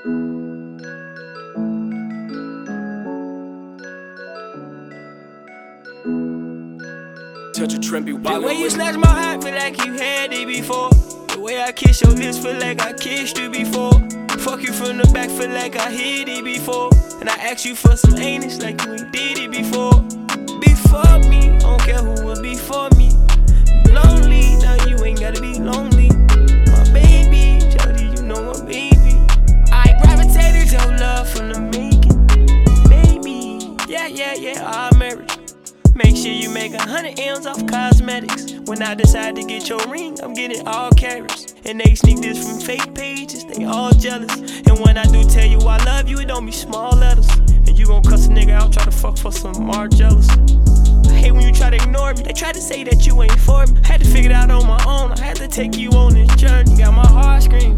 Touch a trend, be The wild. way you snatch my heart, feel like you had it before. The way I kiss your lips, feel like I kissed you before. Fuck you from the back, feel like I hit it before. And I asked you for some anus like you ain't did it before. Before me, I don't care who was before me. Lonely, now you ain't gotta be lonely. My baby, Jody, you know my baby. I gravitated your love from the making. Baby, yeah, our marriage. Make sure you make 100 M's off cosmetics. When I decide to get your ring, I'm getting all carats. And they sneak this from fake pages, they all jealous. And when I do tell you I love you, it don't be small letters. And you gon' cuss a nigga out, try to fuck for some more jealous. I hate when you try to ignore me, they try to say that you ain't for me. I had to figure it out on my own, I had to take you on this journey. Got my heart screaming,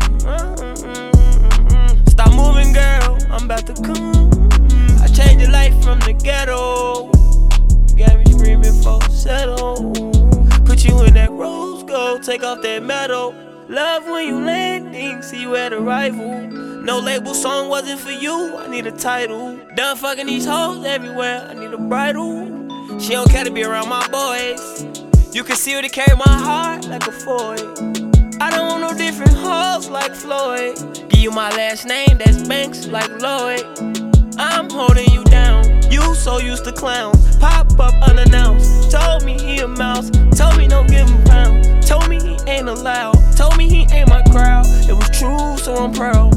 Stop moving, girl, I'm about to come. I changed your life from the ghetto. Got me screaming for settle. Put you in that rose gold, take off that metal. Love when you landing, see you at arrival. No label song wasn't for you, I need a title. Done fucking these hoes everywhere, I need a bridle. She don't care to be around my boys. You can see her to carry my heart like a Ford. I don't want no different hoes like Floyd. Give you my last name, that's Banks like Lloyd. I'm holding you down, you so used to clowns. Pop up unannounced, told me he a mouse. Told me don't give him pounds, told me he ain't allowed. Told me he ain't my crowd, it was true so I'm proud.